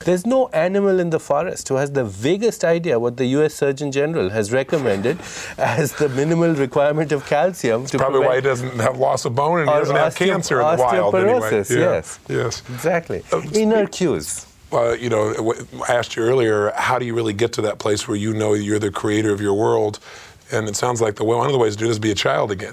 There's no animal in the forest who has the vaguest idea what the U.S. Surgeon General has recommended as the minimal requirement of calcium. That's probably why he doesn't have loss of bone and he doesn't have cancer in the wild anyway. Yes. Yes. Exactly. Inner cues. You know, I asked you earlier, how do you really get to that place where you know you're the creator of your world? And it sounds like one of the ways to do this is be a child again.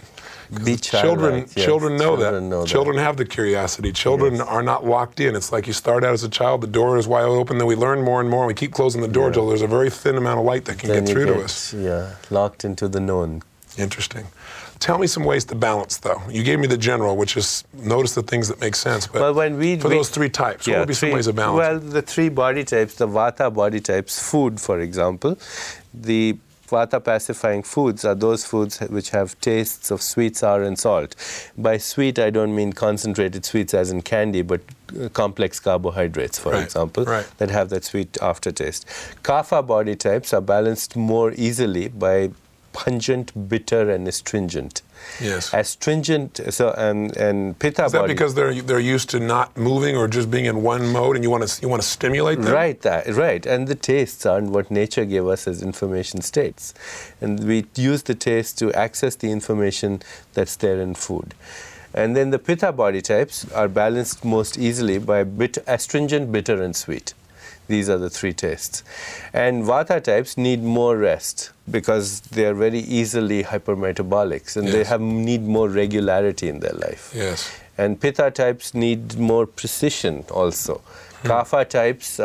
Children know that. Children have the curiosity. Children are not locked in. It's like you start out as a child, the door is wide open, then we learn more and more, and we keep closing the door until there's a very thin amount of light that can get through to us. Yeah, locked into the known. Interesting. Tell me some ways to balance, though. You gave me the general, which is notice the things that make sense. But for those three types, what would be some ways of balance? Well, the three body types, the Vata body types, food, for example, the Vata pacifying foods are those foods which have tastes of sweet, sour, and salt. By sweet, I don't mean concentrated sweets as in candy, but complex carbohydrates, for example, that have that sweet aftertaste. Kapha body types are balanced more easily by pungent, bitter, and astringent. Yes. Astringent, and Pitta Is that body. because they're used to not moving or just being in one mode, and you want to stimulate them? Right. And the tastes aren't what nature gave us as information states, and we use the taste to access the information that's there in food. And then the Pitta body types are balanced most easily by astringent, bitter, and sweet. These are the three tastes. And Vata types need more rest because they are very easily hypermetabolics and they need more regularity in their life. Yes. And Pitta types need more precision also. Kapha types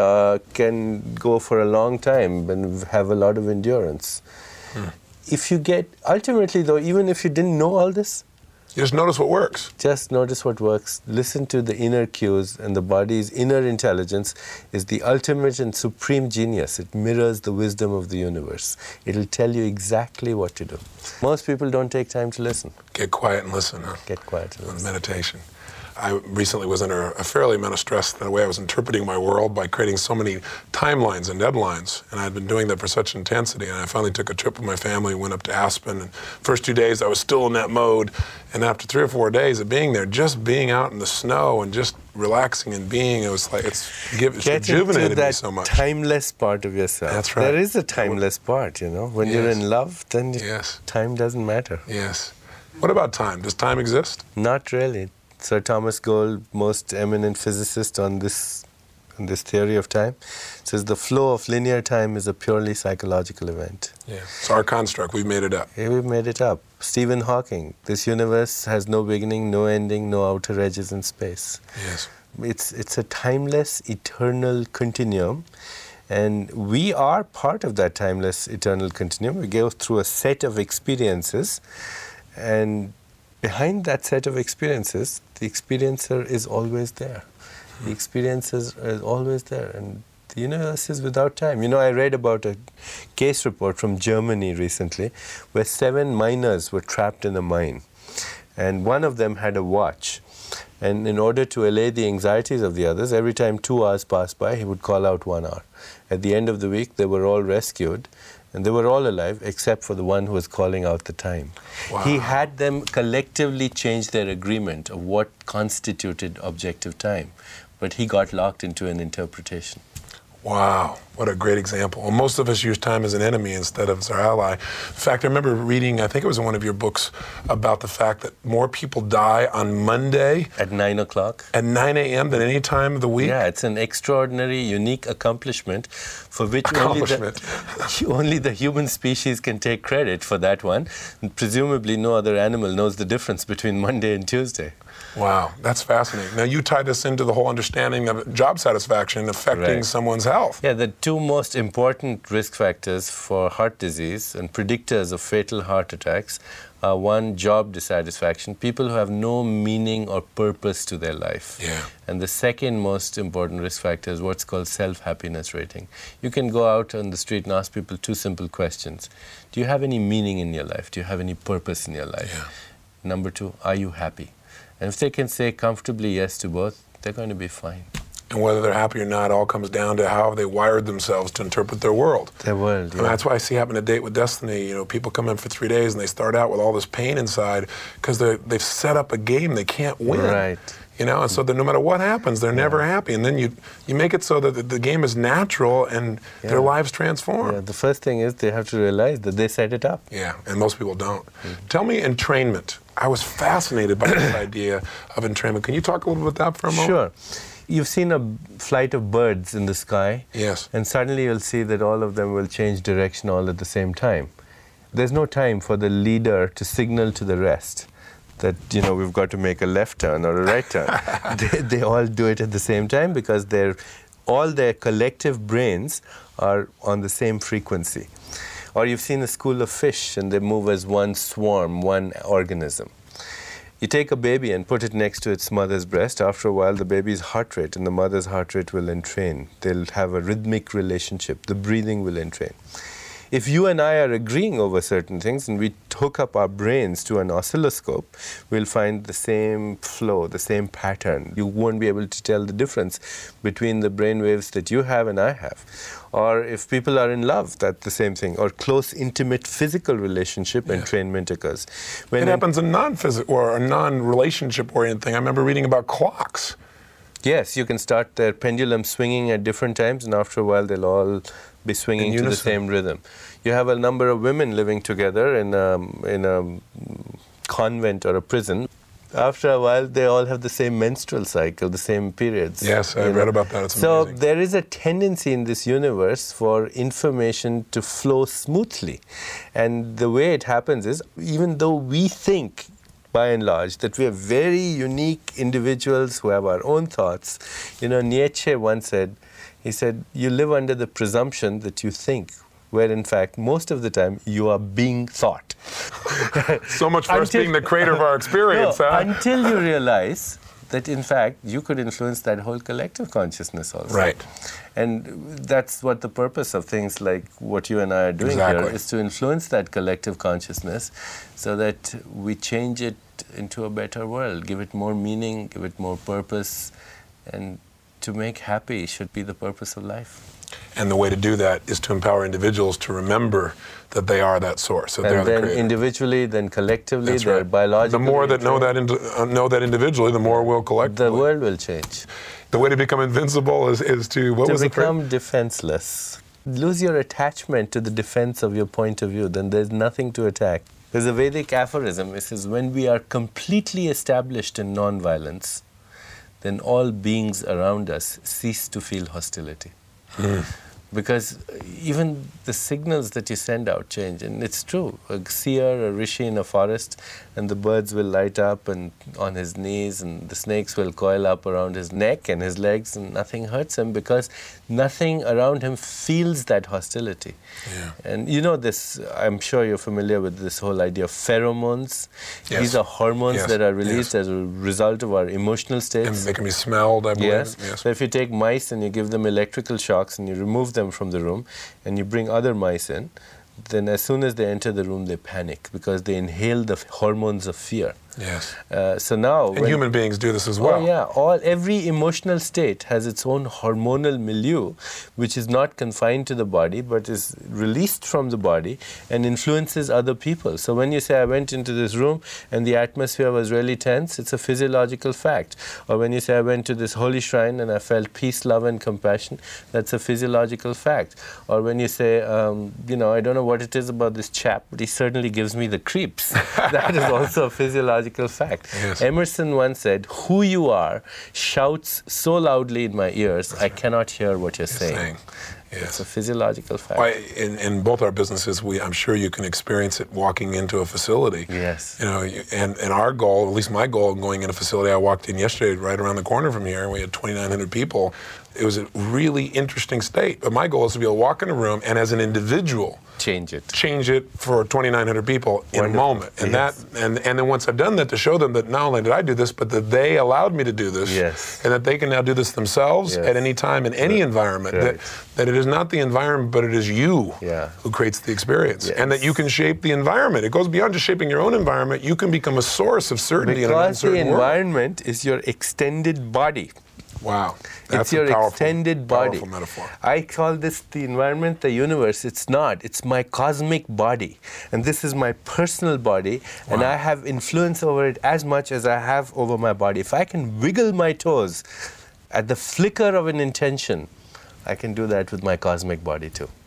can go for a long time and have a lot of endurance. If you ultimately though, even if you didn't know all this, you just notice what works. Just notice what works. Listen to the inner cues, and the body's inner intelligence is the ultimate and supreme genius. It mirrors the wisdom of the universe. It'll tell you exactly what to do. Most people don't take time to listen. Get quiet and listen. Huh? Get quiet and listen. Meditation. I recently was under a fairly amount of stress in the way I was interpreting my world by creating so many timelines and deadlines. And I'd been doing that for such intensity. And I finally took a trip with my family, went up to Aspen. And first 2 days I was still in that mode. And after 3 or 4 days of being there, just being out in the snow and just relaxing and being, it was like, it's rejuvenated me so much. Timeless part of yourself. That's right. There is a timeless part, you know. When you're in love, then time doesn't matter. Yes. What about time? Does time exist? Not really. Sir Thomas Gold, most eminent physicist on this theory of time, says the flow of linear time is a purely psychological event. Yeah, it's our construct. We've made it up. Yeah, we've made it up. Stephen Hawking, this universe has no beginning, no ending, no outer edges in space. Yes. It's a timeless, eternal continuum. And we are part of that timeless, eternal continuum. We go through a set of experiences, and behind that set of experiences, the experiencer is always there. The experiencer is always there, and the universe is without time. You know, I read about a case report from Germany recently where 7 miners were trapped in a mine, and one of them had a watch. And in order to allay the anxieties of the others, every time 2 hours passed by, he would call out 1 hour. At the end of the week, they were all rescued, and they were all alive except for the one who was calling out the time. Wow. He had them collectively change their agreement of what constituted objective time, but he got locked into an interpretation. Wow, what a great example. Well, most of us use time as an enemy instead of as our ally. In fact, I remember reading, I think it was in one of your books, about the fact that more people die on Monday at 9 o'clock. At 9 a.m. than any time of the week? Yeah, it's an extraordinary, unique accomplishment for which only the human species can take credit for that one. And presumably no other animal knows the difference between Monday and Tuesday. Wow, that's fascinating. Now, you tie this into the whole understanding of job satisfaction affecting someone's health. Yeah, the 2 most important risk factors for heart disease and predictors of fatal heart attacks are 1, job dissatisfaction, people who have no meaning or purpose to their life. Yeah. And the second most important risk factor is what's called self-happiness rating. You can go out on the street and ask people 2 simple questions. Do you have any meaning in your life? Do you have any purpose in your life? Yeah. Number 2, are you happy? And if they can say comfortably yes to both, they're going to be fine. And whether they're happy or not all comes down to how they wired themselves to interpret their world. Their world, And that's why I see happen to Date with Destiny. You know, people come in for 3 days and they start out with all this pain inside because they've set up a game they can't win. Right. You know, and so that no matter what happens, they're never happy. And then you make it so that the game is natural and their lives transform. Yeah, the first thing is they have to realize that they set it up. Yeah, and most people don't. Tell me entrainment. I was fascinated by this idea of entrainment. Can you talk a little bit about that for a moment? Sure. You've seen a flight of birds in the sky. Yes. And suddenly you'll see that all of them will change direction all at the same time. There's no time for the leader to signal to the rest that, you know, we've got to make a left turn or a right turn. they all do it at the same time because all their collective brains are on the same frequency. Or you've seen a school of fish and they move as one swarm, one organism. You take a baby and put it next to its mother's breast. After a while, the baby's heart rate and the mother's heart rate will entrain. They'll have a rhythmic relationship. The breathing will entrain. If you and I are agreeing over certain things and we hook up our brains to an oscilloscope, we'll find the same flow, the same pattern. You won't be able to tell the difference between the brain waves that you have and I have. Or if people are in love, that's the same thing. Or close, intimate, physical relationship entrainment occurs. It happens in non-physical or a non-relationship oriented thing. I remember reading about clocks. Yes, you can start their pendulum swinging at different times, and after a while they'll all be swinging to the same rhythm. You have a number of women living together in a convent or a prison. After a while, they all have the same menstrual cycle, the same periods. Yes, I read about that. It's amazing. So there is a tendency in this universe for information to flow smoothly. And the way it happens is, even though we think, by and large, that we are very unique individuals who have our own thoughts. You know, Nietzsche once said, he said, you live under the presumption that you think, where in fact, most of the time, you are being thought. So much for us being the creator of our experience, huh? Until you realize that in fact, you could influence that whole collective consciousness also. Right. And that's what the purpose of things like what you and I are doing here is, to influence that collective consciousness so that we change it into a better world, give it more meaning, give it more purpose, and to make happy should be the purpose of life. And the way to do that is to empower individuals to remember that they are that source, that they're the creator. And then individually, then collectively, That's they're right. biologically. The more that know that individually, the more will collectively. The world will change. The way to become invincible is to, what was the phrase? To become defenseless. Lose your attachment to the defense of your point of view, then there's nothing to attack. There's a Vedic aphorism, it says, when we are completely established in non-violence, then all beings around us cease to feel hostility. Because even the signals that you send out change, and it's true. A seer, a rishi in a forest, and the birds will light up and on his knees, and the snakes will coil up around his neck and his legs, and nothing hurts him because nothing around him feels that hostility. Yeah. And you know this, I'm sure you're familiar with this whole idea of pheromones. Yes. These are hormones that are released as a result of our emotional states. And they can be smelled, I believe. Yes. So if you take mice and you give them electrical shocks and you remove them from the room and you bring other mice in, then as soon as they enter the room, they panic because they inhale the hormones of fear. Yes. So now, and human beings do this as well. Oh yeah, every emotional state has its own hormonal milieu, which is not confined to the body, but is released from the body and influences other people. So when you say, I went into this room and the atmosphere was really tense, it's a physiological fact. Or when you say, I went to this holy shrine and I felt peace, love, and compassion, that's a physiological fact. Or when you say, you know, I don't know what it is about this chap, but he certainly gives me the creeps. That is also a physiological fact. Yes. Emerson once said, who you are shouts so loudly in my ears, I cannot hear what you're saying. Yes. It's a physiological fact. Well, in both our businesses, I'm sure you can experience it walking into a facility. Yes. You know, and our goal, at least my goal going in a facility, I walked in yesterday right around the corner from here, and we had 2,900 people. It was a really interesting state. But my goal is to be able to walk in a room and as an individual, change it for 2,900 people in a moment. And and then once I've done that, to show them that not only did I do this, but that they allowed me to do this. Yes. And that they can now do this themselves at any time in any environment. That it is not the environment, but it is you who creates the experience. Yes. And that you can shape the environment. It goes beyond just shaping your own environment. You can become a source of certainty in an uncertain world. Because the environment is your extended body. Wow. That's It's your a powerful, extended body. powerful metaphor. I call this the environment, the universe. It's not. It's my cosmic body. And this is my personal body. Wow. And I have influence over it as much as I have over my body. If I can wiggle my toes at the flicker of an intention, I can do that with my cosmic body too.